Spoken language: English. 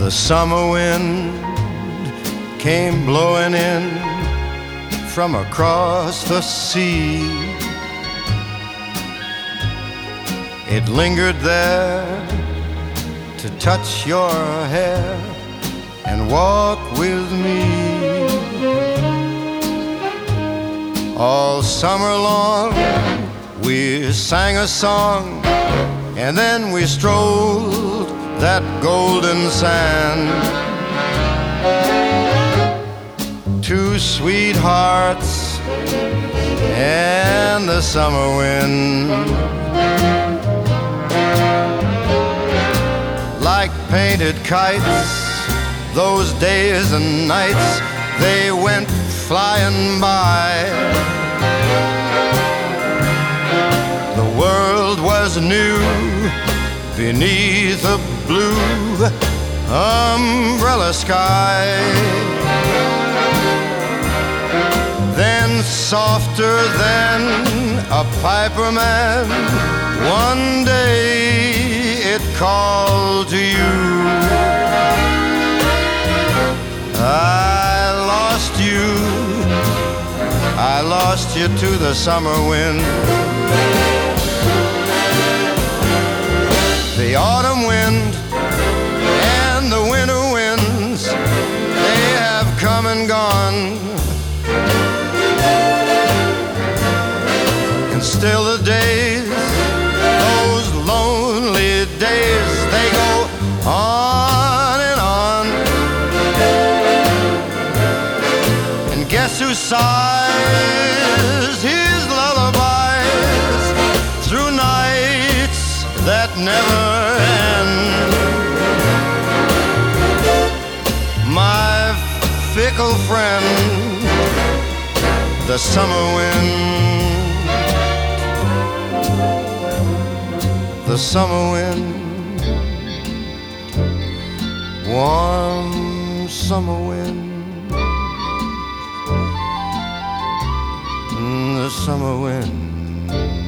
The summer wind came blowing in from across the sea. It lingered there to touch your hair and walk with me. All summer long we sang a song, and then we strolled that golden sand. Two sweethearts and the summer wind, like painted kites, those days and nights, they went flying by. The world was new beneath a blue umbrella sky. Then softer than a piper man, one day it called to you. I lost you to the summer wind. The autumn wind and the winter winds, they have come and gone. And still the days, those lonely days, they go on and on. And guess who sighs his lullabies through nights that never end? My fickle friend, the summer wind. The summer wind, warm summer wind. The summer wind.